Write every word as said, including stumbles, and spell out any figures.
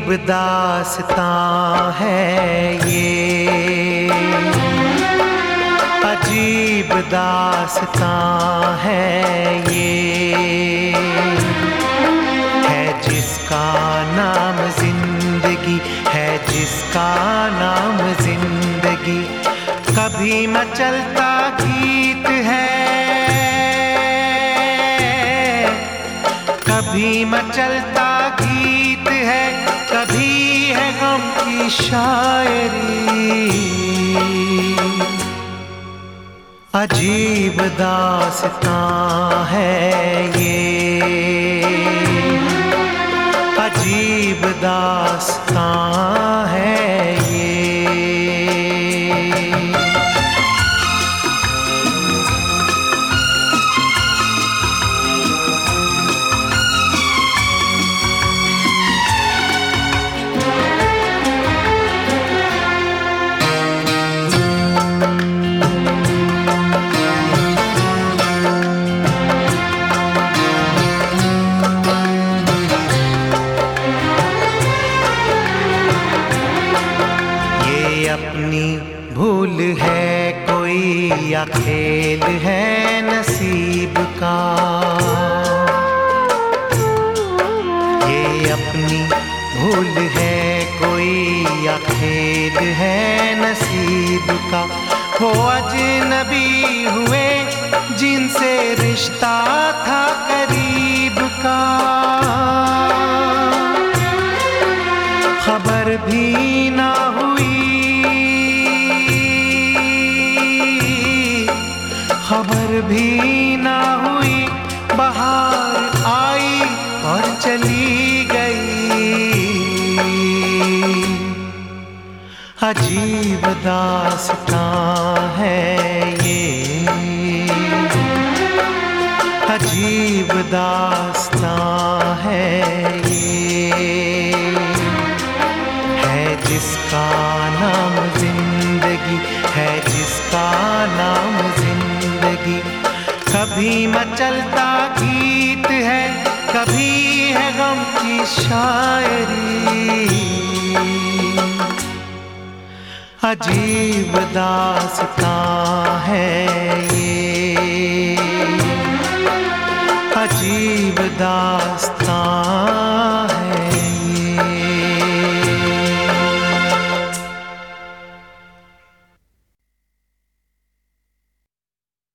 अजीब दास्तां है ये, अजीब दास्तां है ये, है जिसका नाम जिंदगी, है जिसका नाम जिंदगी। कभी मचलता गीत है, कभी मचलता गीत है, कभी है गम की शायरी। अजीब दास्तां है ये, अजीब दास्तां है ये। अपनी भूल है कोई या खेल है नसीब का, ये अपनी भूल है कोई या खेल है नसीब का। वो अजनबी हुए जिनसे रिश्ता था करीब का, खबर भी ना हुई, खबर भी ना हुई, बहार आई और चली गई। अजीब दास्तां है ये, अजीब दास्तां है ये, है जिसका नाम जिंदगी, है जिसका नाम जिंदगी। कभी मचलता गीत है, कभी है गम की शायरी। अजीब दास्तां है